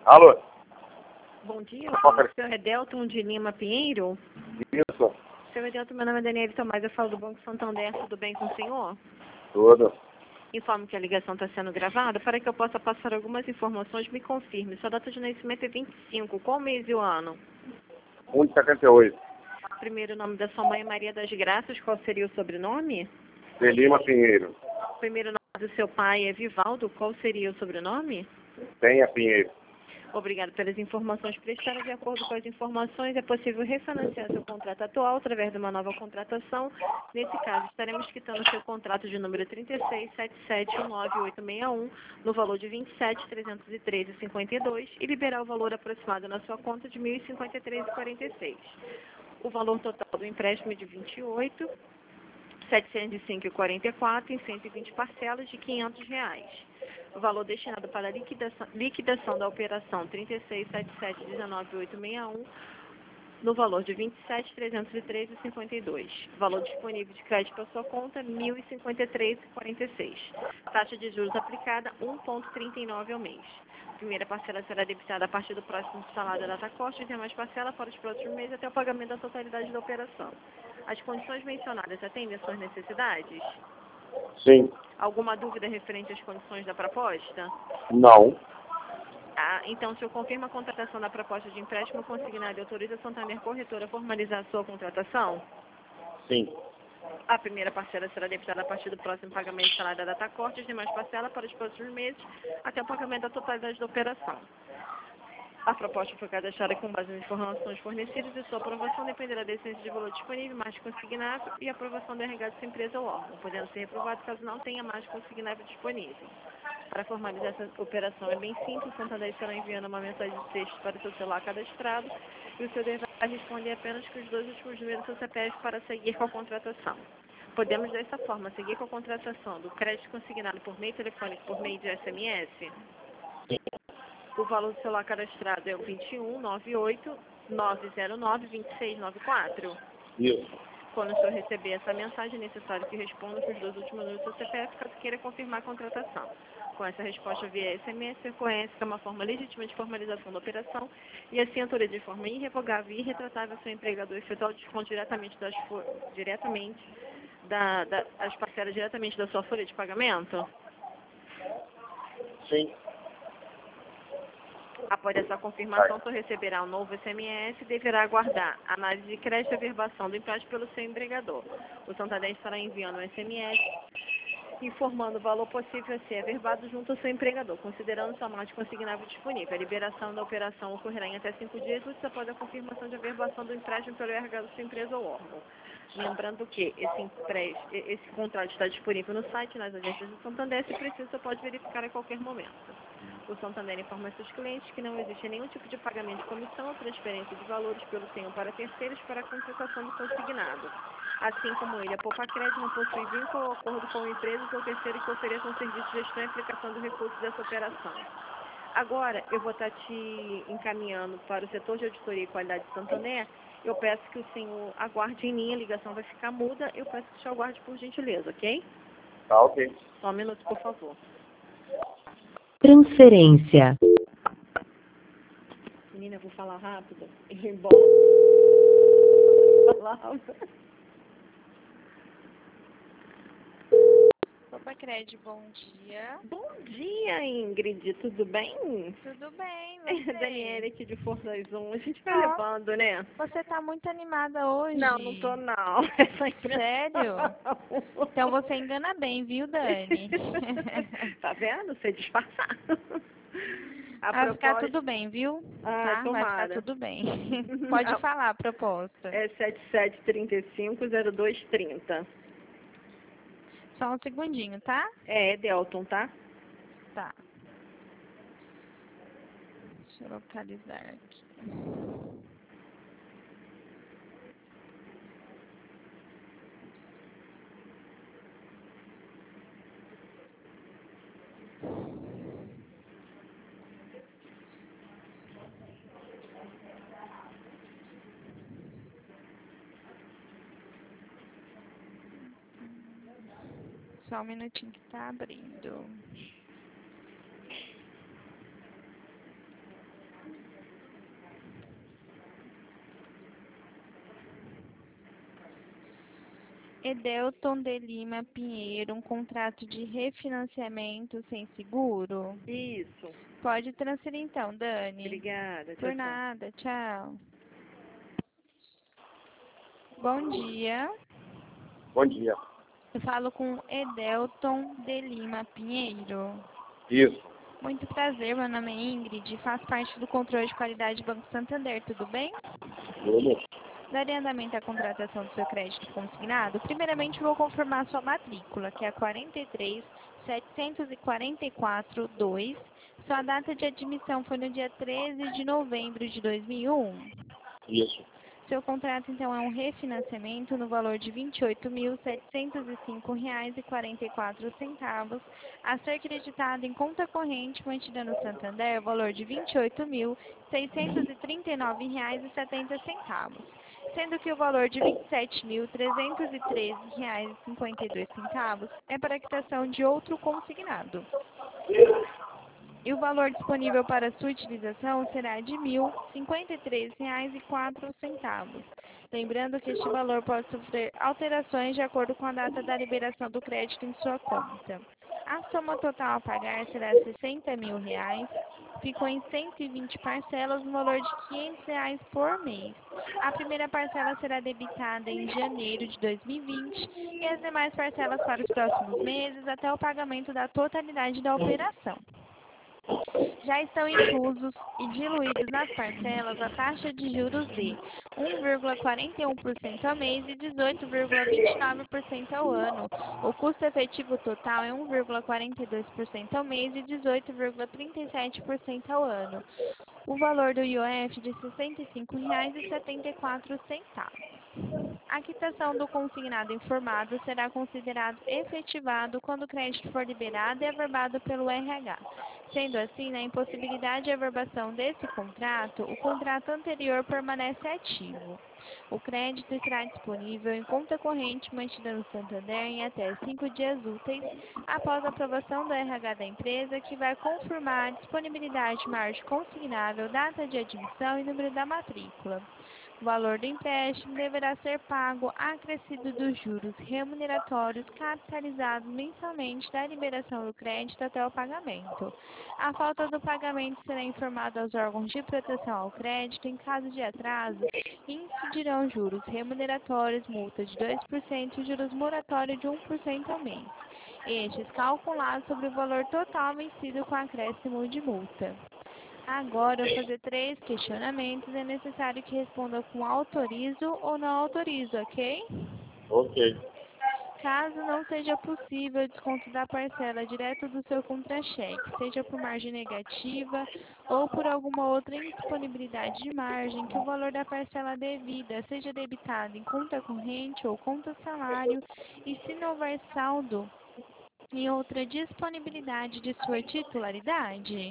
Alô? Bom dia, o senhor é Delton de Lima Pinheiro? Isso. Senhor Edelton, meu nome é Daniela Tomás, eu falo do Banco Santander, tudo bem com o senhor? Tudo. Informo que a ligação está sendo gravada, para que eu possa passar algumas informações, me confirme. Sua data de nascimento é 25, qual mês e o ano? 1 de 78. Primeiro nome da sua mãe é Maria das Graças, qual seria o sobrenome? De Lima Pinheiro. Primeiro nome do seu pai é Vivaldo, qual seria o sobrenome? Penha Pinheiro. Obrigado pelas informações prestadas. De acordo com as informações, é possível refinanciar seu contrato atual através de uma nova contratação. Nesse caso, estaremos quitando seu contrato de número 3677198861 no valor de R$ 27.313,52 e liberar o valor aproximado na sua conta de R$ 1.053,46. O valor total do empréstimo é de R$ 28.705,44 em 120 parcelas de R$ 500. O valor destinado para a liquidação da operação 3677198861 no valor de R$ 27.313,52. Valor disponível de crédito para sua conta, R$ 1.053,46. Taxa de juros aplicada, 1,39 ao mês. A primeira parcela será debitada a partir do próximo salário da data corte e demais parcela para os próximos meses até o pagamento da totalidade da operação. As condições mencionadas atendem às suas necessidades? Sim. Alguma dúvida referente às condições da proposta? Não. Então, o senhor confirma a contratação da proposta de empréstimo consignado e autoriza a Santander Corretora a formalizar a sua contratação? Sim. A primeira parcela será debitada a partir do próximo pagamento do salário da data corte e as demais parcelas para os próximos meses até o pagamento da totalidade da operação. A proposta foi cadastrada com base nas informações fornecidas e sua aprovação dependerá da essência de valor disponível, margem consignável e aprovação da RH da empresa ou órgão, podendo ser reprovado caso não tenha margem consignável disponível. Para formalizar essa operação é bem simples, o Santander estará enviando uma mensagem de texto para o seu celular cadastrado e o seu deverá responder apenas com os 2 últimos números do seu CPF para seguir com a contratação. Podemos dessa forma seguir com a contratação do crédito consignado por meio telefônico por meio de SMS? O valor do celular cadastrado é o 2198-909-2694. Isso. Quando o senhor receber essa mensagem, é necessário que responda com os 2 últimos números do seu CPF caso queira confirmar a contratação. Com essa resposta via SMS, você reconhece que é uma forma legítima de formalização da operação e assim autoriza de forma irrevogável e irretratável ao seu empregador efetuar o desconto diretamente as parcelas diretamente da sua folha de pagamento? Sim. Após essa confirmação, o senhor receberá um novo SMS e deverá aguardar a análise de crédito e averbação do empréstimo pelo seu empregador. O Santander estará enviando um SMS informando o valor possível a ser averbado junto ao seu empregador, considerando sua margem consignável disponível. A liberação da operação ocorrerá em até 5 dias úteis após a confirmação de averbação do empréstimo pelo RH da sua empresa ou órgão. Lembrando que esse contrato está disponível no site, nas agências do Santander, se preciso, você pode verificar a qualquer momento. O Santander informa seus clientes que não existe nenhum tipo de pagamento de comissão ou transferência de valores pelo senhor para terceiros para a contratação do consignado. Assim como ele, a Poupa Crédito não possui vínculo ou acordo com empresas ou terceiros que ofereçam serviço de gestão e aplicação do recurso dessa operação. Agora, eu vou estar te encaminhando para o setor de auditoria e qualidade de Santander. Eu peço que o senhor aguarde em linha, a ligação vai ficar muda. Eu peço que o senhor aguarde por gentileza, ok? Tá ok. Só um minuto, por favor. Transferência. Menina, eu vou falar rápido. Eu embora. Falar rápido. Poupa Crédito, bom dia. Bom dia, Ingrid. Tudo bem? Tudo bem, você? Daniela aqui de Fortaleza. A gente vai Ó, levando, né? Você tá muito animada hoje. Não, não tô não. É só impressão. Sério? Então você engana bem, viu, Dani? Tá vendo? Sei disfarçar. Vai ficar tudo bem, viu? Ah, Vai ficar tomara. tudo bem. Pode falar a proposta. É 77350230. Só um segundinho, tá? É Delton, tá? Tá. Deixa eu localizar aqui. Só um minutinho que tá abrindo. Edelton de Lima Pinheiro, um contrato de refinanciamento sem seguro? Isso. Pode transferir então, Dani. Obrigada. Tchau, Por tchau. nada, tchau. Bom dia. Bom dia. Eu falo com Edelton de Lima Pinheiro. Isso. Muito prazer, meu nome é Ingrid, faço parte do controle de qualidade do Banco Santander, tudo bem? Tudo. Daria andamento à contratação do seu crédito consignado? Primeiramente, vou confirmar sua matrícula, que é a 43.744.2. Sua data de admissão foi no dia 13 de novembro de 2001. Isso. Seu contrato, então, é um refinanciamento no valor de R$ 28.705,44, a ser creditado em conta corrente mantida no Santander, valor de R$ 28.639,70, sendo que o valor de R$ 27.313,52 é para quitação de outro consignado. E o valor disponível para sua utilização será de R$ 1.053,04. Lembrando que este valor pode sofrer alterações de acordo com a data da liberação do crédito em sua conta. A soma total a pagar será R$ 60 mil. Ficou em 120 parcelas no valor de R$ 500 por mês. A primeira parcela será debitada em janeiro de 2020 e as demais parcelas para os próximos meses até o pagamento da totalidade da operação. Já estão inclusos e diluídos nas parcelas a taxa de juros de 1,41% ao mês e 18,29% ao ano. O custo efetivo total é 1,42% ao mês e 18,37% ao ano. O valor do IOF de R$ 65,74. A quitação do consignado informado será considerado efetivado quando o crédito for liberado e averbado pelo RH. Sendo assim, na impossibilidade de averbação desse contrato, o contrato anterior permanece ativo. O crédito estará disponível em conta corrente mantida no Santander em até 5 dias úteis após a aprovação do RH da empresa, que vai confirmar a disponibilidade de margem consignável, data de admissão e número da matrícula. O valor do empréstimo deverá ser pago acrescido dos juros remuneratórios capitalizados mensalmente da liberação do crédito até o pagamento. A falta do pagamento será informada aos órgãos de proteção ao crédito. Em caso de atraso, incidirão juros remuneratórios, multa de 2% e juros moratórios de 1% ao mês. Estes calculados sobre o valor total vencido com acréscimo de multa. Agora, eu vou fazer 3 questionamentos. É necessário que responda com autorizo ou não autorizo, ok? Ok. Caso não seja possível o desconto da parcela direto do seu contra-cheque, seja por margem negativa ou por alguma outra indisponibilidade de margem, que o valor da parcela devida seja debitado em conta corrente ou conta salário, e se não houver saldo em outra disponibilidade de sua titularidade.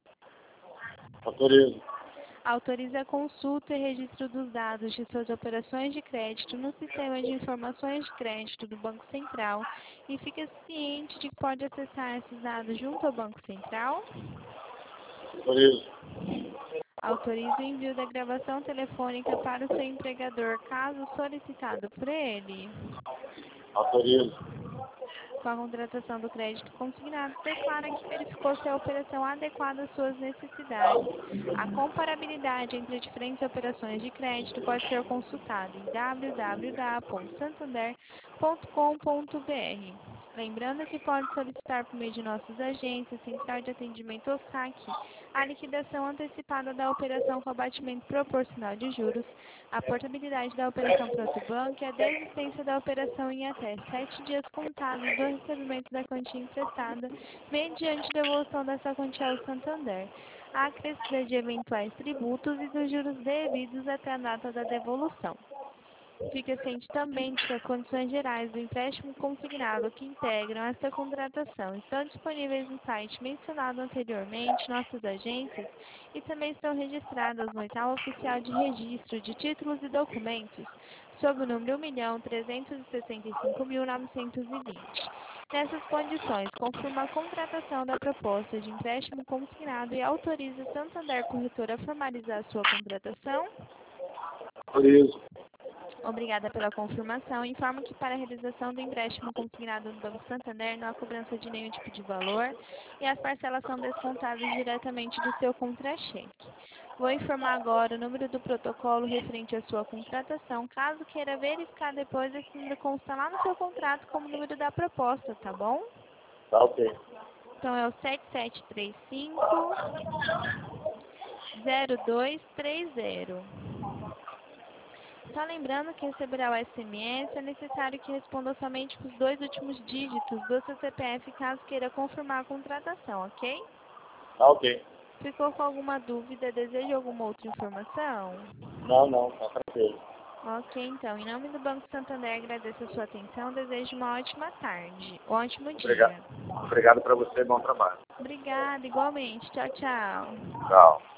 Autorizo. Autoriza a consulta e registro dos dados de suas operações de crédito no Sistema de Informações de Crédito do Banco Central e fica ciente de que pode acessar esses dados junto ao Banco Central. Autorizo. Autoriza o envio da gravação telefônica para o seu empregador, caso solicitado por ele. Autorizo. Com a contratação do crédito consignado, declara que verificou se a operação adequada às suas necessidades. A comparabilidade entre diferentes operações de crédito pode ser consultada em www.santander.com.br. Lembrando que pode solicitar por meio de nossas agências, Central de Atendimento ou SAC, a liquidação antecipada da operação com abatimento proporcional de juros, a portabilidade da operação para outro banco e a desistência da operação em até 7 dias contados do recebimento da quantia emprestada, mediante devolução dessa quantia ao Santander, a acrescida de eventuais tributos e dos juros devidos até a data da devolução. Fica ciente também de que as condições gerais do empréstimo consignado que integram esta contratação estão disponíveis no site mencionado anteriormente, nossas agências, e também estão registradas no Edital Oficial de Registro de Títulos e Documentos, sob o número 1.365.920. Nessas condições, confirma a contratação da proposta de empréstimo consignado e autoriza Santander Corretora a formalizar sua contratação. Autorizo. Obrigada pela confirmação. Informo que para a realização do empréstimo consignado no Banco Santander não há cobrança de nenhum tipo de valor e as parcelas são descontadas diretamente do seu contra-cheque. Vou informar agora o número do protocolo referente à sua contratação. Caso queira verificar depois, esse número consta lá no seu contrato como número da proposta, tá bom? Tá ok. Então é o 7735-0230. Só lembrando que receberá o SMS, é necessário que responda somente com os 2 últimos dígitos do seu CPF caso queira confirmar a contratação, ok? Tá ok. Ficou com alguma dúvida? Deseja alguma outra informação? Não, tá tranquilo. Ok, então. Em nome do Banco Santander, agradeço a sua atenção. Desejo uma ótima tarde. Um ótimo dia. Obrigado para você, bom trabalho. Obrigada, igualmente. Tchau, tchau. Tchau.